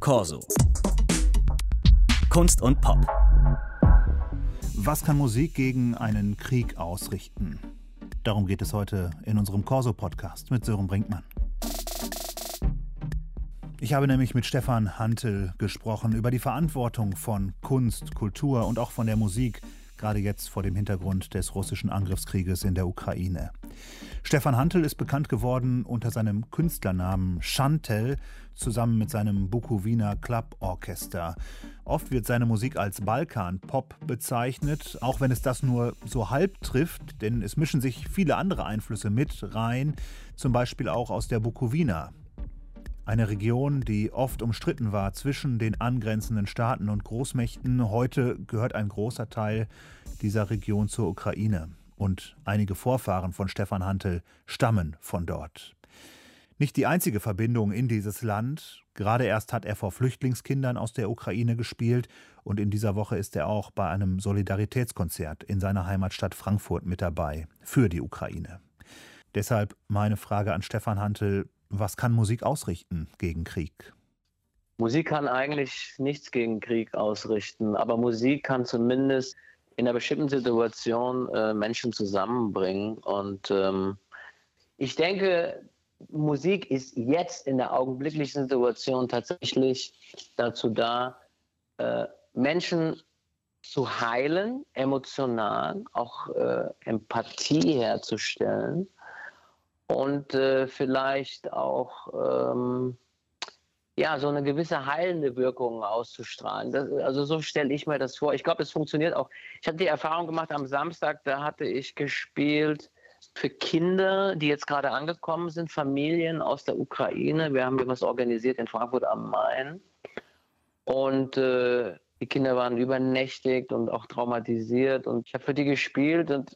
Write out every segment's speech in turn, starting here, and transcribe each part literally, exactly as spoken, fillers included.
Corso. Kunst und Pop. Was kann Musik gegen einen Krieg ausrichten? Darum geht es heute in unserem Corso-Podcast mit Sören Brinkmann. Ich habe nämlich mit Stefan Hantl gesprochen über die Verantwortung von Kunst, Kultur und auch von der Musik, gerade jetzt vor dem Hintergrund des russischen Angriffskrieges in der Ukraine. Stefan Hantl ist bekannt geworden unter seinem Künstlernamen Chantel, zusammen mit seinem Bukowina Club Orchester. Oft wird seine Musik als Balkan-Pop bezeichnet, auch wenn es das nur so halb trifft, denn es mischen sich viele andere Einflüsse mit rein, zum Beispiel auch aus der Bukowina. Eine Region, die oft umstritten war zwischen den angrenzenden Staaten und Großmächten. Heute gehört ein großer Teil dieser Region zur Ukraine. Und einige Vorfahren von Stefan Hantl stammen von dort. Nicht die einzige Verbindung in dieses Land. Gerade erst hat er vor Flüchtlingskindern aus der Ukraine gespielt. Und in dieser Woche ist er auch bei einem Solidaritätskonzert in seiner Heimatstadt Frankfurt mit dabei. Für die Ukraine. Deshalb meine Frage an Stefan Hantl. Was kann Musik ausrichten gegen Krieg? Musik kann eigentlich nichts gegen Krieg ausrichten, aber Musik kann zumindest in einer bestimmten Situation äh, Menschen zusammenbringen. Und ähm, ich denke, Musik ist jetzt in der augenblicklichen Situation tatsächlich dazu da, äh, Menschen zu heilen, emotional, auch äh, Empathie herzustellen. Und äh, vielleicht auch ähm, ja, so eine gewisse heilende Wirkung auszustrahlen. Das, also so stelle ich mir das vor. Ich glaube, es funktioniert auch. Ich habe die Erfahrung gemacht am Samstag, da hatte ich gespielt für Kinder, die jetzt gerade angekommen sind, Familien aus der Ukraine. Wir haben hier was organisiert in Frankfurt am Main. Und äh, die Kinder waren übernächtigt und auch traumatisiert. Und ich habe für die gespielt und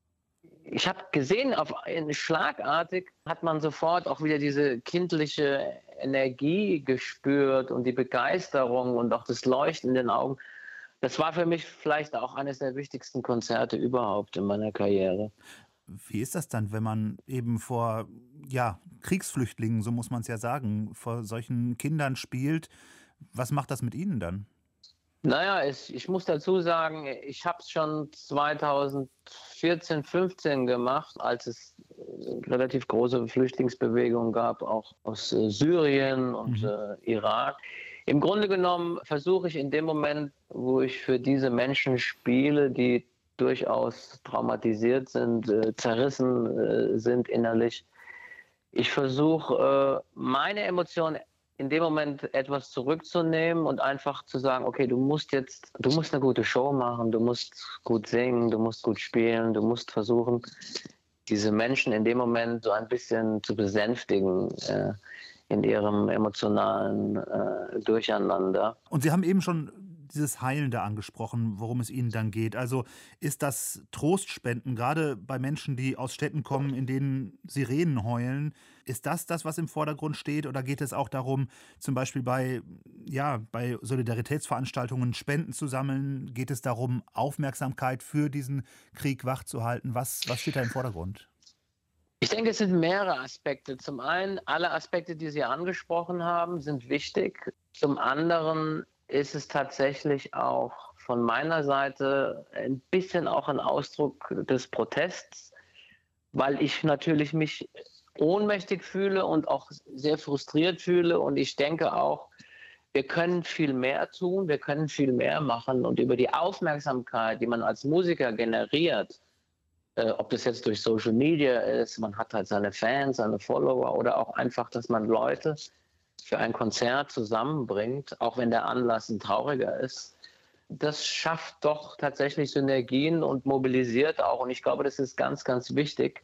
ich habe gesehen, auf schlagartig hat man sofort auch wieder diese kindliche Energie gespürt und die Begeisterung und auch das Leuchten in den Augen. Das war für mich vielleicht auch eines der wichtigsten Konzerte überhaupt in meiner Karriere. Wie ist das dann, wenn man eben vor ja, Kriegsflüchtlingen, so muss man es ja sagen, vor solchen Kindern spielt? Was macht das mit Ihnen dann? Naja, ich, ich muss dazu sagen, ich habe es schon zweitausendvierzehn, fünfzehn gemacht, als es relativ große Flüchtlingsbewegungen gab, auch aus äh, Syrien und mhm. äh, Irak. Im Grunde genommen versuche ich in dem Moment, wo ich für diese Menschen spiele, die durchaus traumatisiert sind, äh, zerrissen äh, sind innerlich, ich versuche, äh, meine Emotionen in dem Moment etwas zurückzunehmen und einfach zu sagen, okay, du musst jetzt, du musst eine gute Show machen, du musst gut singen, du musst gut spielen, du musst versuchen, diese Menschen in dem Moment so ein bisschen zu besänftigen äh, in ihrem emotionalen äh, Durcheinander. Und Sie haben eben schon dieses Heilende angesprochen, worum es Ihnen dann geht. Also ist das Trostspenden, gerade bei Menschen, die aus Städten kommen, in denen Sirenen heulen, ist das das, was im Vordergrund steht? Oder geht es auch darum, zum Beispiel bei, ja, bei Solidaritätsveranstaltungen Spenden zu sammeln? Geht es darum, Aufmerksamkeit für diesen Krieg wachzuhalten? Was, was steht da im Vordergrund? Ich denke, es sind mehrere Aspekte. Zum einen, alle Aspekte, die Sie angesprochen haben, sind wichtig. Zum anderen ist es tatsächlich auch von meiner Seite ein bisschen auch ein Ausdruck des Protests, weil ich natürlich mich ohnmächtig fühle und auch sehr frustriert fühle. Und ich denke auch, wir können viel mehr tun, wir können viel mehr machen. Und über die Aufmerksamkeit, die man als Musiker generiert, äh, ob das jetzt durch Social Media ist, man hat halt seine Fans, seine Follower oder auch einfach, dass man Leute für ein Konzert zusammenbringt, auch wenn der Anlass ein trauriger ist, das schafft doch tatsächlich Synergien und mobilisiert auch. Und ich glaube, das ist ganz, ganz wichtig,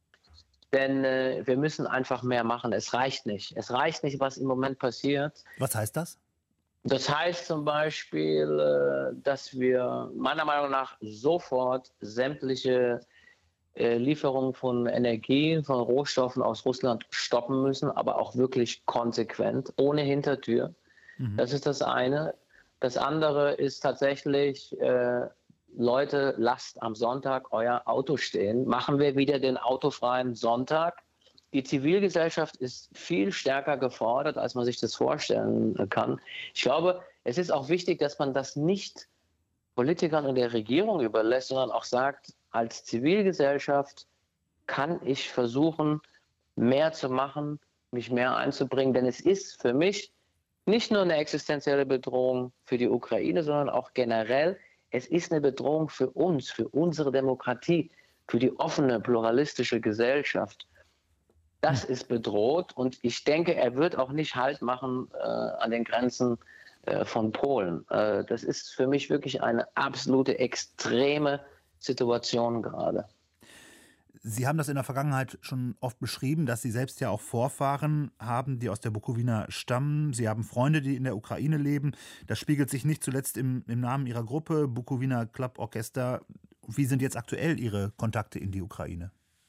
denn äh, wir müssen einfach mehr machen. Es reicht nicht. Es reicht nicht, was im Moment passiert. Was heißt das? Das heißt zum Beispiel, äh, dass wir meiner Meinung nach sofort sämtliche äh, Lieferungen von Energie, von Rohstoffen aus Russland stoppen müssen, aber auch wirklich konsequent, ohne Hintertür. Mhm. Das ist das eine. Das andere ist tatsächlich, äh, Leute, lasst am Sonntag euer Auto stehen. Machen wir wieder den autofreien Sonntag. Die Zivilgesellschaft ist viel stärker gefordert, als man sich das vorstellen kann. Ich glaube, es ist auch wichtig, dass man das nicht Politikern und der Regierung überlässt, sondern auch sagt, als Zivilgesellschaft kann ich versuchen, mehr zu machen, mich mehr einzubringen. Denn es ist für mich nicht nur eine existenzielle Bedrohung für die Ukraine, sondern auch generell, es ist eine Bedrohung für uns, für unsere Demokratie, für die offene, pluralistische Gesellschaft. Das ist bedroht und ich denke, er wird auch nicht Halt machen äh, an den Grenzen äh, von Polen. Äh, das ist für mich wirklich eine absolute extreme Situation gerade. Sie haben das in der Vergangenheit schon oft beschrieben, dass Sie selbst ja auch Vorfahren haben, die aus der Bukowina stammen. Sie haben Freunde, die in der Ukraine leben. Das spiegelt sich nicht zuletzt im, im Namen Ihrer Gruppe, Bukowina Club Orchester. Wie sind jetzt aktuell Ihre Kontakte in die Ukraine?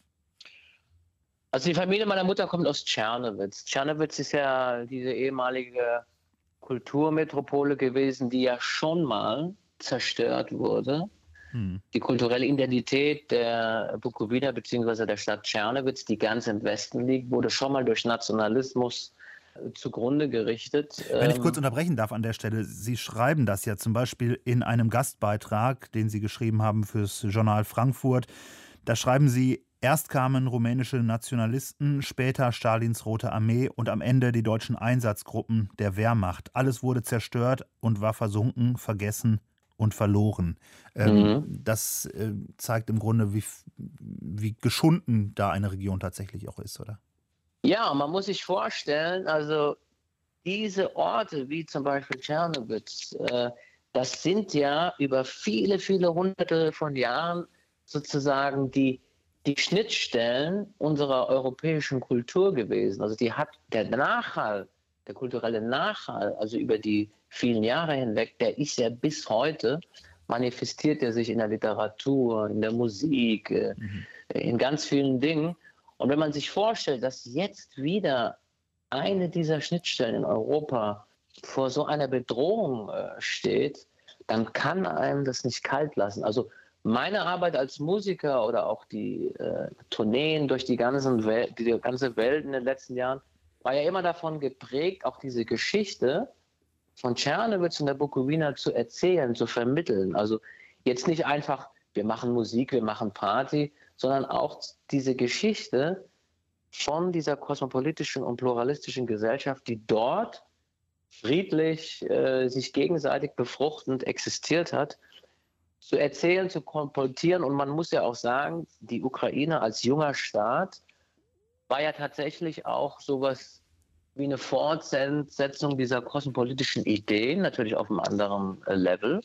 Also die Familie meiner Mutter kommt aus Czernowitz. Czernowitz ist ja diese ehemalige Kulturmetropole gewesen, die ja schon mal zerstört wurde. Hm. Die kulturelle Identität der Bukowina bzw. der Stadt Czernowitz, die ganz im Westen liegt, wurde schon mal durch Nationalismus zugrunde gerichtet. Wenn ich kurz unterbrechen darf an der Stelle, Sie schreiben das ja zum Beispiel in einem Gastbeitrag, den Sie geschrieben haben fürs Journal Frankfurt. Da schreiben Sie: Erst kamen rumänische Nationalisten, später Stalins Rote Armee und am Ende die deutschen Einsatzgruppen der Wehrmacht. Alles wurde zerstört und war versunken, vergessen und verloren. Ähm, mhm. Das äh, zeigt im Grunde, wie, wie geschunden da eine Region tatsächlich auch ist, oder? Ja, man muss sich vorstellen, also diese Orte wie zum Beispiel Czernowitz, äh, das sind ja über viele, viele hunderte von Jahren sozusagen die die Schnittstellen unserer europäischen Kultur gewesen. Also die hat der Nachhall, der kulturelle Nachhall, also über die vielen Jahre hinweg, der ist ja bis heute, manifestiert er sich in der Literatur, in der Musik, mhm. in ganz vielen Dingen. Und wenn man sich vorstellt, dass jetzt wieder eine dieser Schnittstellen in Europa vor so einer Bedrohung äh, steht, dann kann einem das nicht kalt lassen. Also meine Arbeit als Musiker oder auch die äh, Tourneen durch die, ganzen Wel- die ganze Welt in den letzten Jahren war ja immer davon geprägt, auch diese Geschichte von Czernowitz und der Bukowina zu erzählen, zu vermitteln. Also jetzt nicht einfach, wir machen Musik, wir machen Party, sondern auch diese Geschichte von dieser kosmopolitischen und pluralistischen Gesellschaft, die dort friedlich äh, sich gegenseitig befruchtend existiert hat, zu erzählen, zu kolportieren. Und man muss ja auch sagen, die Ukraine als junger Staat war ja tatsächlich auch sowas wie eine Fortsetzung dieser kosmopolitischen Ideen, natürlich auf einem anderen äh, Level.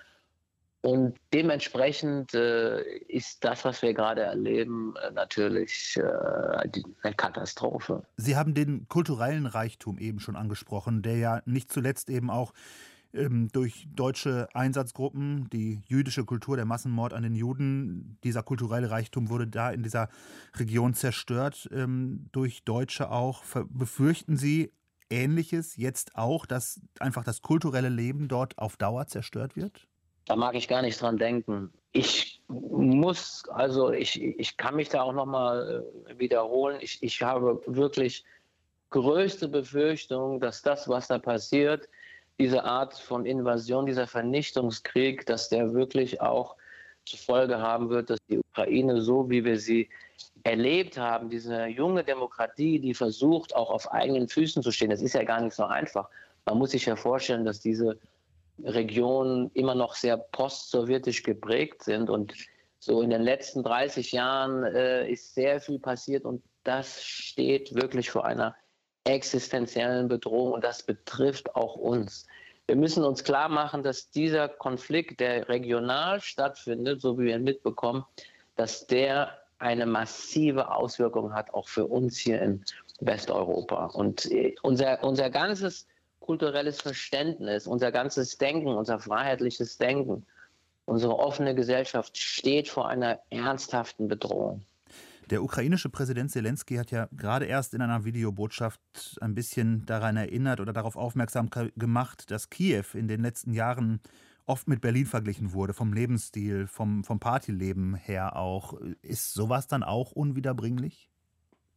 Und dementsprechend äh, ist das, was wir gerade erleben, äh, natürlich äh, eine Katastrophe. Sie haben den kulturellen Reichtum eben schon angesprochen, der ja nicht zuletzt eben auch durch deutsche Einsatzgruppen, die jüdische Kultur, der Massenmord an den Juden, dieser kulturelle Reichtum wurde da in dieser Region zerstört, ähm, durch Deutsche auch. Befürchten Sie Ähnliches jetzt auch, dass einfach das kulturelle Leben dort auf Dauer zerstört wird? Da mag ich gar nicht dran denken. Ich muss, also ich, ich kann mich da auch nochmal wiederholen. Ich, ich habe wirklich größte Befürchtung, dass das, was da passiert, diese Art von Invasion, dieser Vernichtungskrieg, dass der wirklich auch zur Folge haben wird, dass die Ukraine, so wie wir sie erlebt haben, diese junge Demokratie, die versucht, auch auf eigenen Füßen zu stehen, das ist ja gar nicht so einfach. Man muss sich ja vorstellen, dass diese Regionen immer noch sehr postsowjetisch geprägt sind und so in den letzten dreißig Jahren äh, ist sehr viel passiert und das steht wirklich vor einer existenziellen Bedrohung und das betrifft auch uns. Wir müssen uns klar machen, dass dieser Konflikt, der regional stattfindet, so wie wir ihn mitbekommen, dass der eine massive Auswirkung hat, auch für uns hier in Westeuropa. Und unser, unser ganzes kulturelles Verständnis, unser ganzes Denken, unser freiheitliches Denken, unsere offene Gesellschaft steht vor einer ernsthaften Bedrohung. Der ukrainische Präsident Selenskyj hat ja gerade erst in einer Videobotschaft ein bisschen daran erinnert oder darauf aufmerksam gemacht, dass Kiew in den letzten Jahren oft mit Berlin verglichen wurde, vom Lebensstil, vom, vom Partyleben her auch. Ist sowas dann auch unwiederbringlich?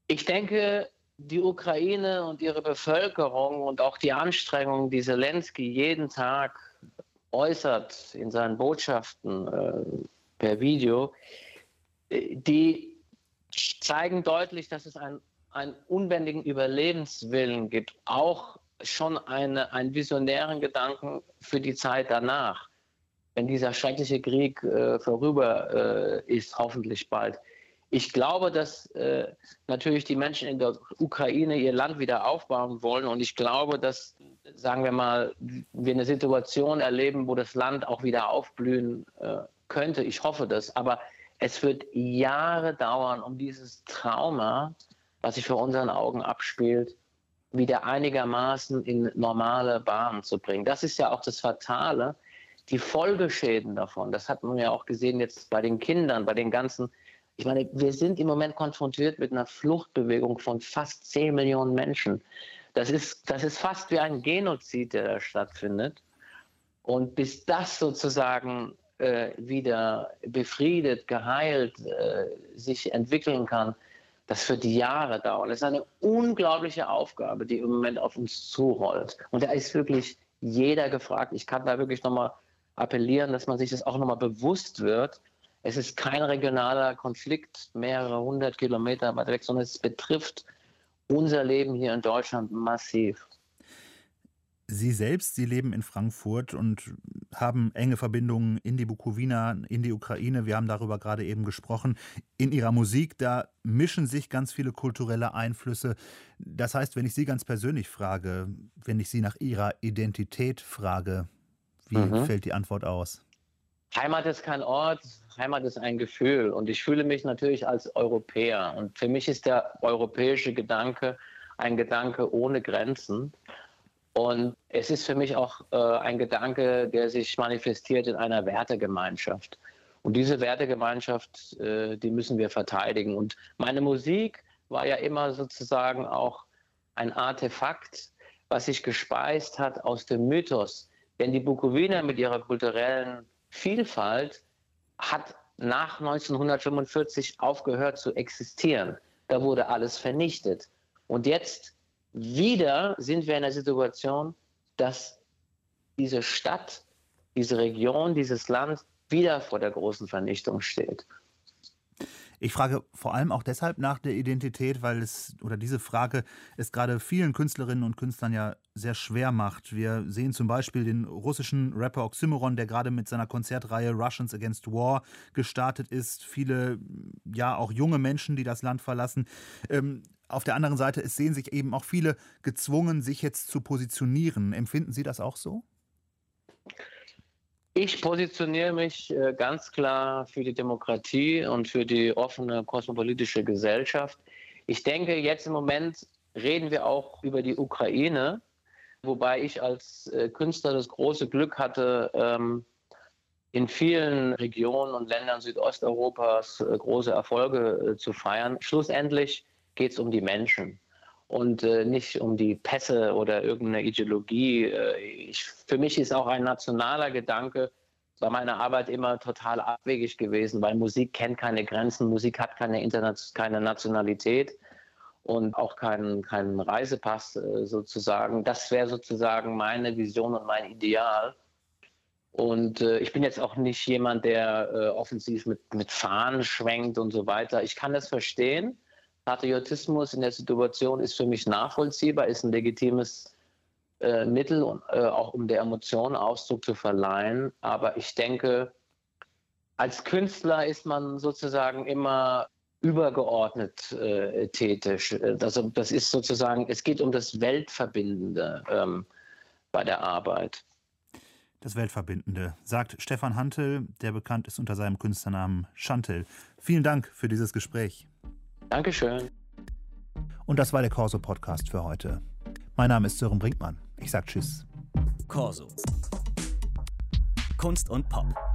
Ich denke, die Ukraine und ihre Bevölkerung und auch die Anstrengungen, die Zelensky jeden Tag äußert in seinen Botschaften äh, per Video, die zeigen deutlich, dass es ein, einen unbändigen Überlebenswillen gibt, auch schon eine, einen visionären Gedanken für die Zeit danach, wenn dieser schreckliche Krieg äh, vorüber äh, ist, hoffentlich bald. Ich glaube, dass äh, natürlich die Menschen in der Ukraine ihr Land wieder aufbauen wollen, und ich glaube, dass, sagen wir mal, wir eine Situation erleben, wo das Land auch wieder aufblühen äh, könnte. Ich hoffe das, aber es wird Jahre dauern, um dieses Trauma, was sich vor unseren Augen abspielt, wieder einigermaßen in normale Bahnen zu bringen. Das ist ja auch das Fatale, die Folgeschäden davon. Das hat man ja auch gesehen jetzt bei den Kindern, bei den ganzen. Ich meine, wir sind im Moment konfrontiert mit einer Fluchtbewegung von fast zehn Millionen Menschen. Das ist, das ist fast wie ein Genozid, der da stattfindet. Und bis das sozusagen äh, wieder befriedet, geheilt, äh, sich entwickeln kann, das wird Jahre dauern. Das ist eine unglaubliche Aufgabe, die im Moment auf uns zurollt. Und da ist wirklich jeder gefragt. Ich kann da wirklich nochmal appellieren, dass man sich das auch nochmal bewusst wird. Es ist kein regionaler Konflikt, mehrere hundert Kilometer weit weg, sondern es betrifft unser Leben hier in Deutschland massiv. Sie selbst, Sie leben in Frankfurt und haben enge Verbindungen in die Bukowina, in die Ukraine. Wir haben darüber gerade eben gesprochen. In Ihrer Musik, da mischen sich ganz viele kulturelle Einflüsse. Das heißt, wenn ich Sie ganz persönlich frage, wenn ich Sie nach Ihrer Identität frage, wie mhm. fällt die Antwort aus? Heimat ist kein Ort, Heimat ist ein Gefühl. Und ich fühle mich natürlich als Europäer. Und für mich ist der europäische Gedanke ein Gedanke ohne Grenzen. Und es ist für mich auch äh, ein Gedanke, der sich manifestiert in einer Wertegemeinschaft. Und diese Wertegemeinschaft, äh, die müssen wir verteidigen. Und meine Musik war ja immer sozusagen auch ein Artefakt, was sich gespeist hat aus dem Mythos. Denn die Bukowina mit ihrer kulturellen Vielfalt hat nach neunzehnhundertfünfundvierzig aufgehört zu existieren. Da wurde alles vernichtet. Und jetzt wieder sind wir in der Situation, dass diese Stadt, diese Region, dieses Land wieder vor der großen Vernichtung steht. Ich frage vor allem auch deshalb nach der Identität, weil es, oder diese Frage es gerade vielen Künstlerinnen und Künstlern ja sehr schwer macht. Wir sehen zum Beispiel den russischen Rapper Oxymoron, der gerade mit seiner Konzertreihe Russians Against War gestartet ist. Viele, ja auch junge Menschen, die das Land verlassen. Ähm, auf der anderen Seite, es sehen sich eben auch viele gezwungen, sich jetzt zu positionieren. Empfinden Sie das auch so? Ich positioniere mich äh, ganz klar für die Demokratie und für die offene kosmopolitische Gesellschaft. Ich denke, jetzt im Moment reden wir auch über die Ukraine, wobei ich als äh, Künstler das große Glück hatte, ähm, in vielen Regionen und Ländern Südosteuropas äh, große Erfolge äh, zu feiern. Schlussendlich geht es um die Menschen und äh, nicht um die Pässe oder irgendeine Ideologie. Äh, ich, für mich ist auch ein nationaler Gedanke bei meiner Arbeit immer total abwegig gewesen, weil Musik kennt keine Grenzen, Musik hat keine, Interna- keine Nationalität und auch keinen, keinen Reisepass äh, sozusagen. Das wäre sozusagen meine Vision und mein Ideal. Und äh, ich bin jetzt auch nicht jemand, der äh, offensiv mit, mit Fahnen schwenkt und so weiter. Ich kann das verstehen. Patriotismus in der Situation ist für mich nachvollziehbar, ist ein legitimes äh, Mittel, äh, auch um der Emotion Ausdruck zu verleihen. Aber ich denke, als Künstler ist man sozusagen immer übergeordnet äh, tätig. Also das ist sozusagen, es geht um das Weltverbindende ähm, bei der Arbeit. Das Weltverbindende, sagt Stefan Hantl, der bekannt ist unter seinem Künstlernamen Chantl. Vielen Dank für dieses Gespräch. Dankeschön. Und das war der Corso-Podcast für heute. Mein Name ist Sören Brinkmann. Ich sage Tschüss. Corso. Kunst und Pop.